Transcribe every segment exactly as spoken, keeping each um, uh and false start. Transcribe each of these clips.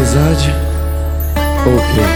amizade ou o quê?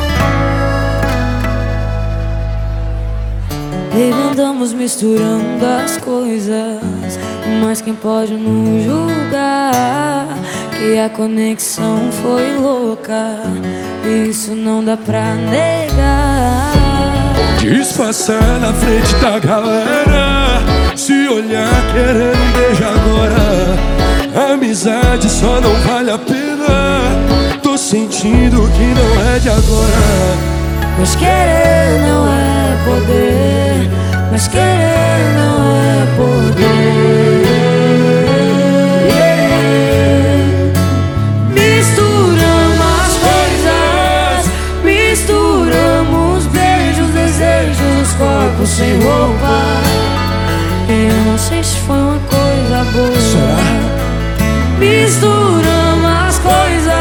Baby, andamos misturando as coisas, mas quem pode nos julgar que a conexão foi louca, isso não dá pra negar. Disfarçar na frente da galera, se olhar querendo um beijo agora. Amizade só não vale a pena, tô sentindo que não é de agora. Mas querer não é poder, mas querer não é poder. Misturamos as coisas, misturamos beijos, desejos, os corpos sem roupa. Eu não sei se foi uma coisa boa. Será? Misturamos as coisas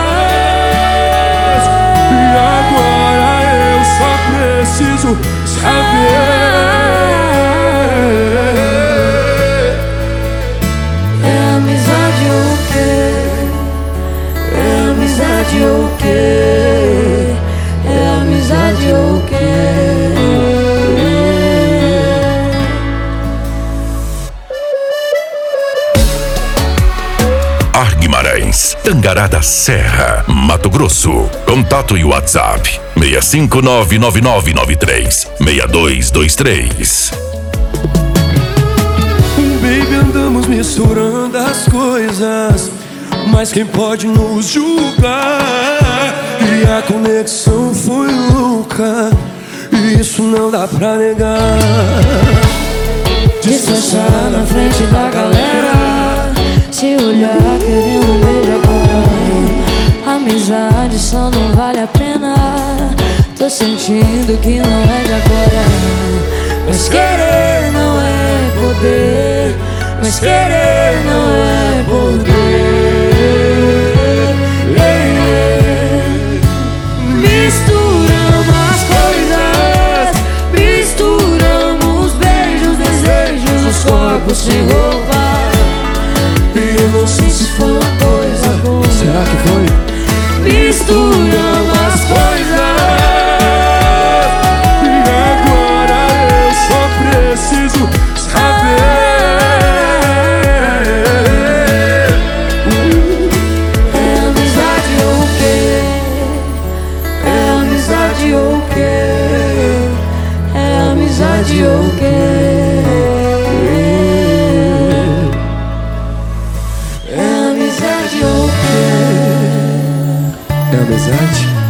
e agora eu só preciso saber. É amizade ou o quê? É amizade ou o quê? É amizade ou o quê? Guimarães, Tangará da Serra, Mato Grosso. Contato e WhatsApp seis cinco nove nove nove nove três seis dois dois três. Baby, andamos misturando as coisas, mas quem pode nos julgar? E a conexão foi louca, e isso não dá pra negar. Disfarçar na frente da galera, se olhar querendo um beijo agora. Amizade só não vale a pena, tô sentindo que não é de agora. Mas querer não é poder, mas querer não é poder. Misturamos as coisas, misturamos beijos, desejos, os corpos sem roupa. E eu não sei se foi uma coisa boa. Será que foi? Misturamos as coisas e agora eu só preciso saber. É amizade ou o quê? É amizade ou o quê? É amizade ou o quê? É amizade?